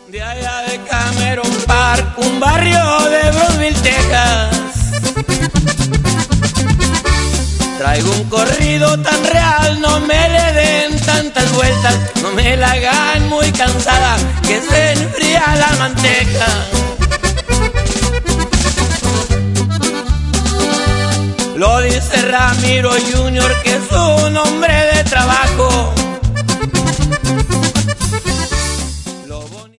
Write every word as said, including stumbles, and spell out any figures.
De allá de Cameron Park, un barrio de Brownsville, Texas. Traigo un corrido tan real, no me le den tantas vueltas, no me la hagan muy cansada, que se enfría la manteca. Lo dice Ramiro Junior, que es un hombre de trabajo.